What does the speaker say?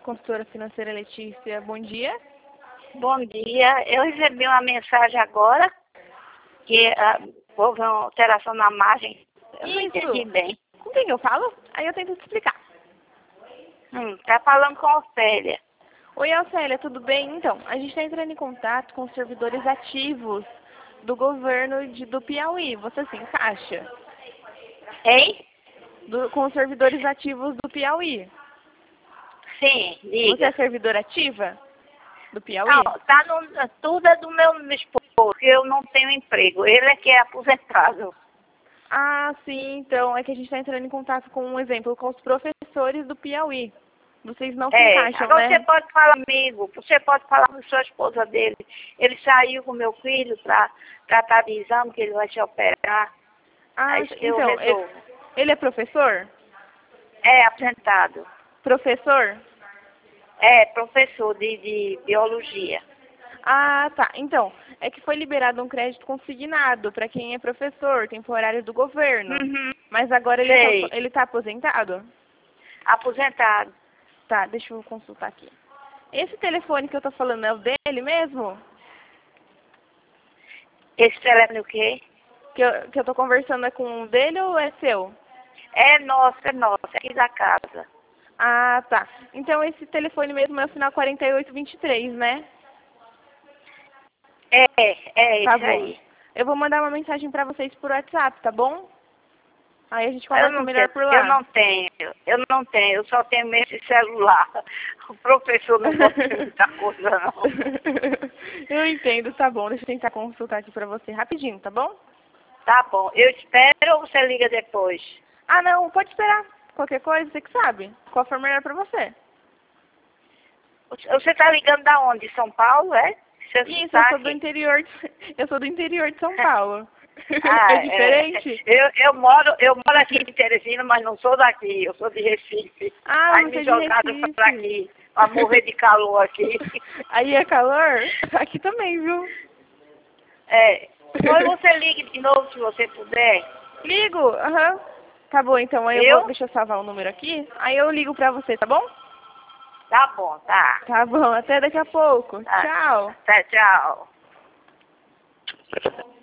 Consultora financeira Letícia, bom dia. Bom dia, eu recebi uma mensagem agora que houve uma alteração na margem. Eu não entendi bem. Com quem eu falo? Aí eu tento te explicar. Tá falando com a Ofélia. Oi, Ofélia, tudo bem? Então, a gente está entrando em contato com os servidores ativos do governo do Piauí. Você se encaixa? Hein? Com os servidores ativos do Piauí. Sim, diga. Você é servidora ativa do Piauí? Não, tudo é do meu esposo, que eu não tenho emprego. Ele é que é aposentado. Ah, sim, então é que a gente está entrando em contato com um exemplo, com os professores do Piauí. Vocês não se encaixam, agora né? você pode falar comigo, você pode falar com a sua esposa dele. Ele saiu com meu filho para tratar de exame, que ele vai se operar. Ah, Aí eu então, resolvo. ele é professor? É aposentado. Professor? É professor de biologia. Ah, tá. Então, é que foi liberado um crédito consignado para quem é professor, temporário do governo. Uhum. Mas agora ele tá aposentado? Aposentado. Tá, deixa eu consultar aqui. Esse telefone que eu tô falando é o dele mesmo? Esse telefone o quê? Que eu tô conversando é com o dele ou é seu? É nosso, é aqui da casa. Ah, tá. Então esse telefone mesmo é o final 4823, né? É Tá isso bom. aí. Eu vou mandar uma mensagem pra vocês por WhatsApp, tá bom? Aí a gente Eu conversa não melhor tenho, por lá. eu só tenho mesmo esse celular. O professor não pode ter muita coisa, não. Eu entendo, tá bom. Deixa eu tentar consultar aqui pra você rapidinho, tá bom? Tá bom, eu espero ou você liga depois? Ah, não, pode esperar. Qualquer coisa, você que sabe. Qual for melhor pra você. Você tá ligando da onde? São Paulo, é? Seu Isso, eu sou do sotaque? interior eu sou do interior de São Paulo. Ah, É diferente? Eu moro aqui em Teresina, mas não sou daqui, eu sou de Recife. Ah, Aí você é me de jogaram pra Recife. aqui, pra morrer de calor aqui. Aí é calor? Aqui também, viu? Depois você ligue de novo se você puder. Ligo, aham. Tá bom, então, aí deixa eu salvar o número aqui, aí eu ligo pra você, tá bom? Tá bom, tá. Tá bom, até daqui a pouco. Tá. Tchau. Até tchau.